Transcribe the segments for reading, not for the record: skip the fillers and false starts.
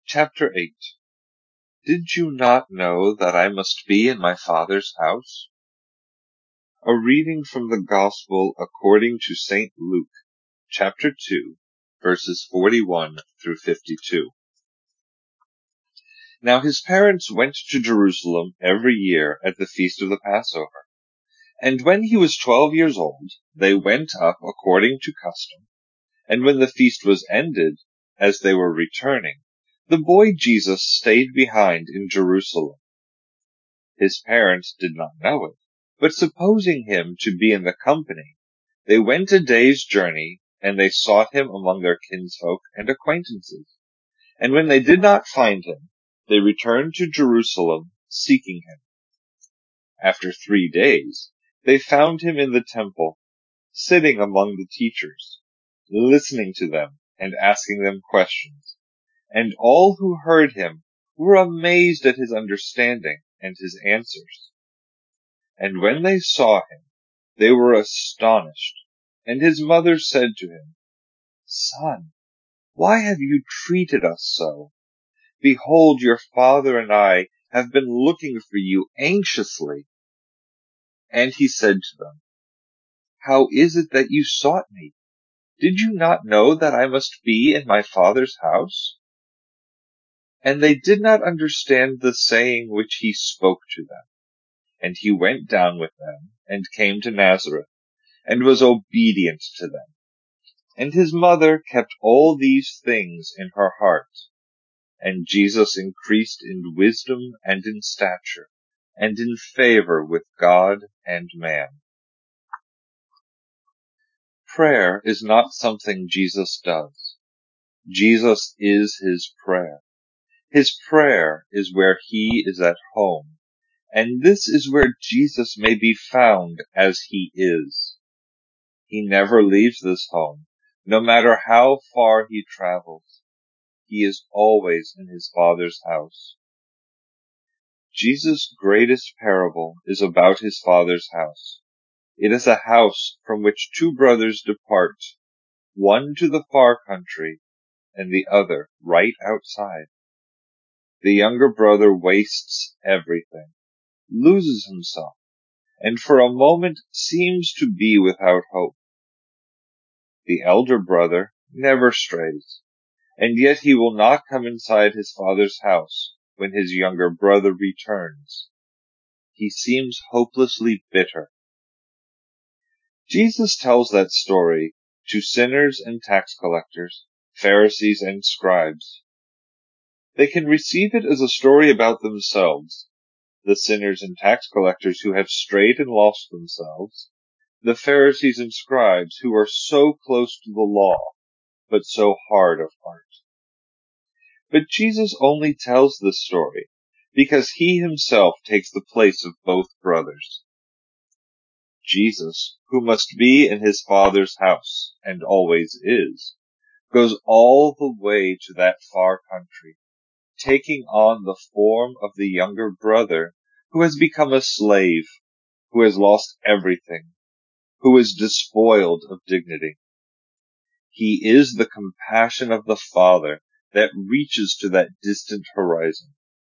Chapter 8. Did you not know that I must be in my Father's house? A reading from the Gospel according to St. Luke, chapter 2, verses 41 through 52. Now his parents went to Jerusalem every year at the feast of the Passover. And when he was 12 years old, they went up according to custom. And when the feast was ended, as they were returning, the boy Jesus stayed behind in Jerusalem. His parents did not know it, but supposing him to be in the company, they went a day's journey, and they sought him among their kinsfolk and acquaintances. And when they did not find him, they returned to Jerusalem, seeking him. After 3 days, they found him in the temple, sitting among the teachers, listening to them and asking them questions. And all who heard him were amazed at his understanding and his answers. And when they saw him, they were astonished. And his mother said to him, "Son, why have you treated us so? Behold, your father and I have been looking for you anxiously." And he said to them, "How is it that you sought me? Did you not know that I must be in my Father's house?" And they did not understand the saying which he spoke to them. And he went down with them, and came to Nazareth, and was obedient to them. And his mother kept all these things in her heart. And Jesus increased in wisdom and in stature, and in favor with God and man. Prayer is not something Jesus does. Jesus is his prayer. His prayer is where he is at home, and this is where Jesus may be found as he is. He never leaves this home, no matter how far he travels. He is always in his Father's house. Jesus' greatest parable is about his Father's house. It is a house from which 2 brothers depart, one to the far country, and the other right outside. The younger brother wastes everything, loses himself, and for a moment seems to be without hope. The elder brother never strays, and yet he will not come inside his father's house when his younger brother returns. He seems hopelessly bitter. Jesus tells that story to sinners and tax collectors, Pharisees and scribes. They can receive it as a story about themselves, the sinners and tax collectors who have strayed and lost themselves, the Pharisees and scribes who are so close to the law, but so hard of heart. But Jesus only tells this story because he himself takes the place of both brothers. Jesus, who must be in his Father's house, and always is, goes all the way to that far country, taking on the form of the younger brother who has become a slave, who has lost everything, who is despoiled of dignity. He is the compassion of the Father that reaches to that distant horizon.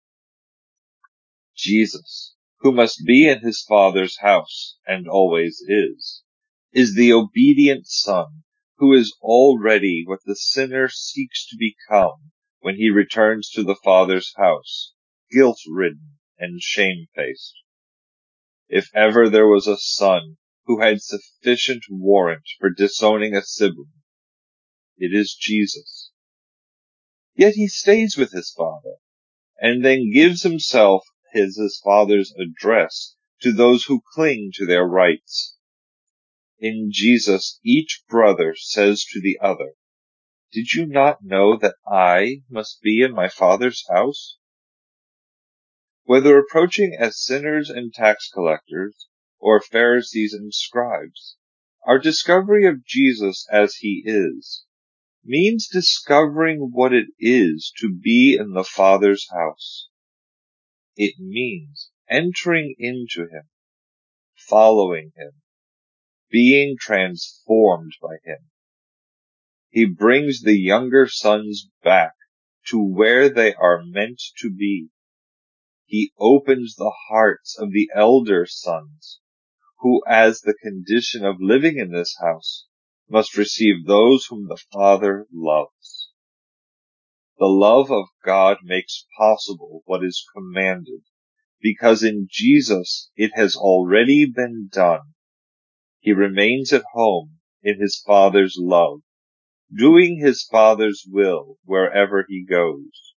Jesus, who must be in his Father's house, and always is the obedient Son, who is already what the sinner seeks to become when he returns to the Father's house, guilt-ridden and shamefaced. If ever there was a son who had sufficient warrant for disowning a sibling, it is Jesus. Yet he stays with his Father, and then gives himself his Father's address to those who cling to their rights. In Jesus, each brother says to the other, "Did you not know that I must be in my Father's house?" Whether approaching as sinners and tax collectors, or Pharisees and scribes, our discovery of Jesus as he is means discovering what it is to be in the Father's house. It means entering into him, following him, being transformed by him. He brings the younger sons back to where they are meant to be. He opens the hearts of the elder sons, who, as the condition of living in this house, must receive those whom the Father loves. The love of God makes possible what is commanded, because in Jesus it has already been done. He remains at home in his Father's love, doing his Father's will wherever he goes.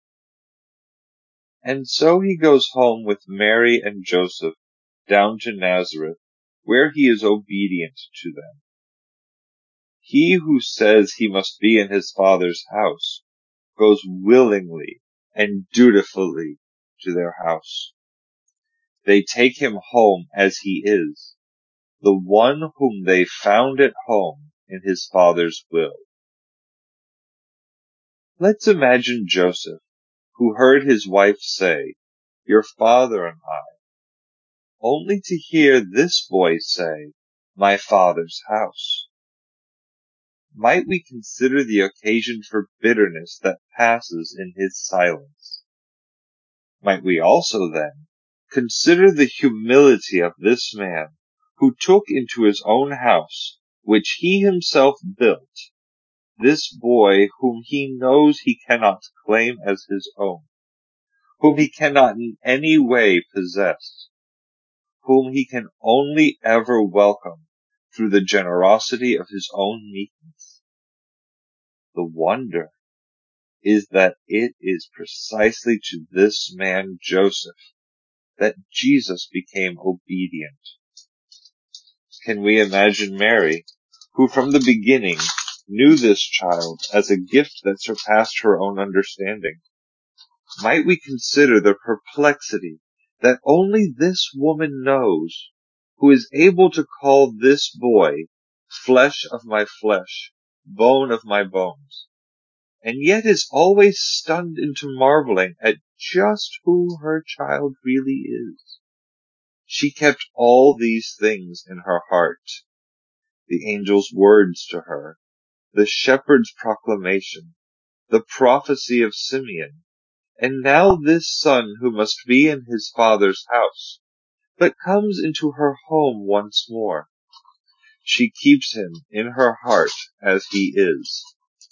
And so he goes home with Mary and Joseph down to Nazareth, where he is obedient to them. He who says he must be in his Father's house goes willingly and dutifully to their house. They take him home as he is, the one whom they found at home in his Father's will. Let's imagine Joseph, who heard his wife say, "Your father and I," only to hear this boy say, "My Father's house." Might we consider the occasion for bitterness that passes in his silence? Might we also, then, consider the humility of this man who took into his own house, which he himself built, this boy whom he knows he cannot claim as his own, whom he cannot in any way possess, whom he can only ever welcome through the generosity of his own meekness? The wonder is that it is precisely to this man Joseph that Jesus became obedient. Can we imagine Mary, who from the beginning knew this child as a gift that surpassed her own understanding? Might we consider the perplexity that only this woman knows, who is able to call this boy flesh of my flesh, bone of my bones, and yet is always stunned into marveling at just who her child really is? She kept all these things in her heart: the angel's words to her, the shepherd's proclamation, the prophecy of Simeon, and now this son who must be in his father's house, but comes into her home once more. She keeps him in her heart as he is.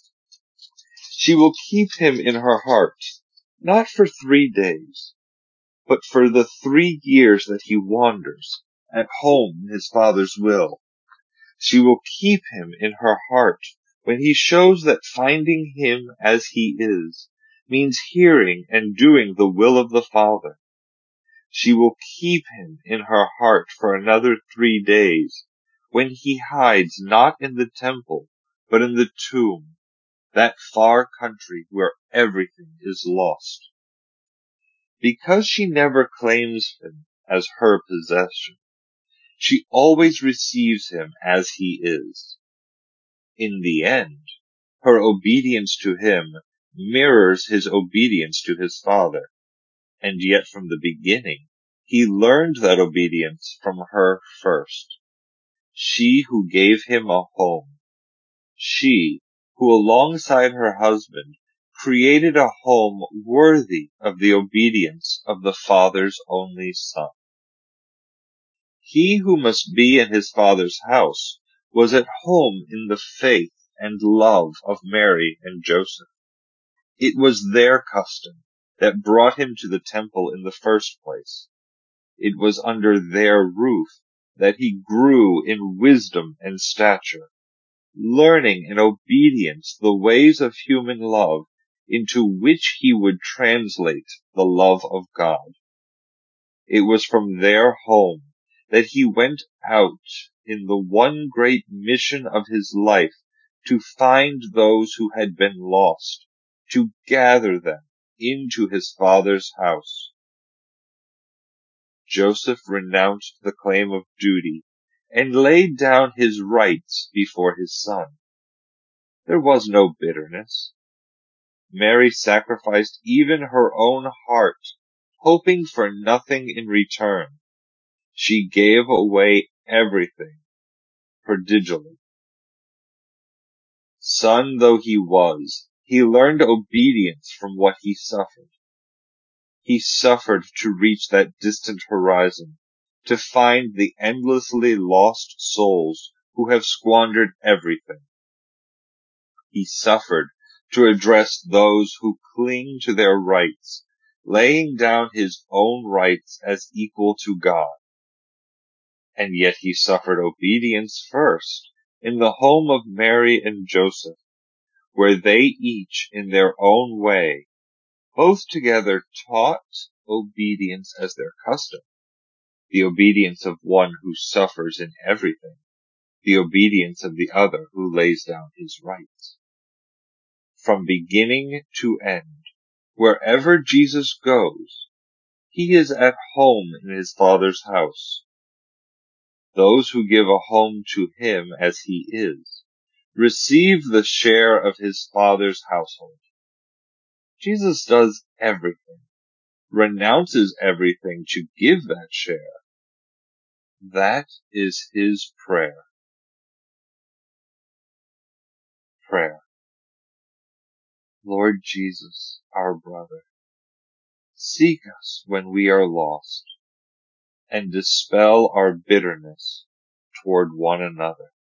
She will keep him in her heart, not for 3 days, but for the 3 years that he wanders at home in his Father's will. She will keep him in her heart when he shows that finding him as he is means hearing and doing the will of the Father. She will keep him in her heart for another 3 days when he hides not in the temple, but in the tomb, that far country where everything is lost. Because she never claims him as her possession, she always receives him as he is. In the end, her obedience to him mirrors his obedience to his Father, and yet from the beginning he learned that obedience from her first. She who gave him a home, she who alongside her husband created a home worthy of the obedience of the Father's only Son. He who must be in his Father's house was at home in the faith and love of Mary and Joseph. It was their custom that brought him to the temple in the first place. It was under their roof that he grew in wisdom and stature, learning in obedience the ways of human love into which he would translate the love of God. It was from their home that he went out in the one great mission of his life to find those who had been lost, to gather them into his Father's house. Joseph renounced the claim of duty and laid down his rights before his son. There was no bitterness. Mary sacrificed even her own heart, hoping for nothing in return. She gave away everything prodigally. Son though he was, He learned obedience from what he suffered. He suffered to reach that distant horizon, to find the endlessly lost souls who have squandered everything. He suffered to address those who cling to their rights, laying down his own rights as equal to God. And yet he suffered obedience first in the home of Mary and Joseph, where they each, in their own way, both together taught obedience as their custom, the obedience of one who suffers in everything, the obedience of the other who lays down his rights. From beginning to end, wherever Jesus goes, he is at home in his Father's house. Those who give a home to him as he is, receive the share of his Father's household. Jesus does everything, renounces everything to give that share. That is his prayer. Prayer. Lord Jesus, our brother, seek us when we are lost, and dispel our bitterness toward one another.